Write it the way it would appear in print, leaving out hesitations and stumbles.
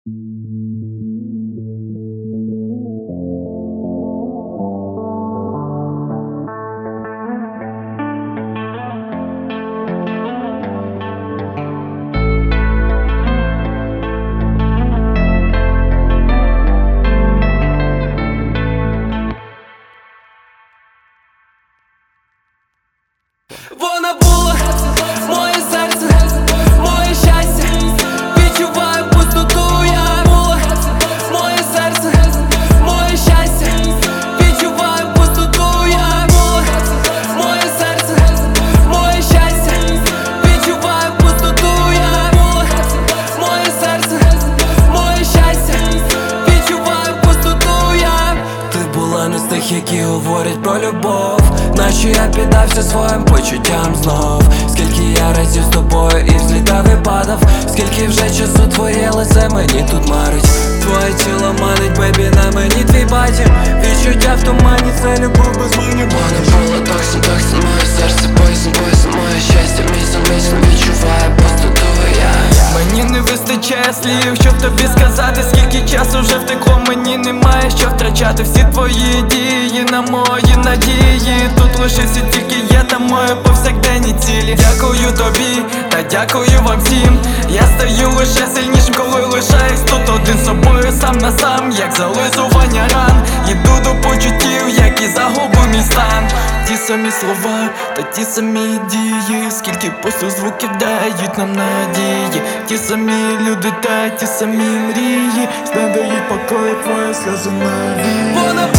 Вона була моє серце, моє щастя. Відчуваю пустоту, я була моє серце, моє щастя. Відчуваю пустоту, я була моє серце, моє щастя. Відчуваю пустоту, я була моє серце, моє щастя. Відчуваю пустоту, я. Ти була не з тих, які говорять про любов, наче я піддався своїм почуттям знов. Скільки я разів з тобою і взлітав і падав, скільки вже часу твоє лице мені тут марить. Твоє тіло манить, бебі, на мені твій батір. Відчуття в тумані, це любов без мені. Вона була токсин, токсин, моє серце, поїзн, поїзн, моє щастя, місяць, місяць, відчуваю пустоту, я. Мені не вистачає слів, щоб тобі сказати, скільки часу вже втекло, мені немає що втрачати. Всі твої дії на мої надії, тут лишився тільки я та мої повсякденні цілі. Дякую тобі, та дякую вам всім. Я стаю лише сильнішим, коли лишаюсь тут один з собою, сам на сам, як зализування ран. Іду до почуттів, які загубив мій стан. Ті самі слова, та ті самі дії, скільки просто звуків дають нам надії. Ті самі люди, та ті самі мрії, знадають покою твої сльози навії.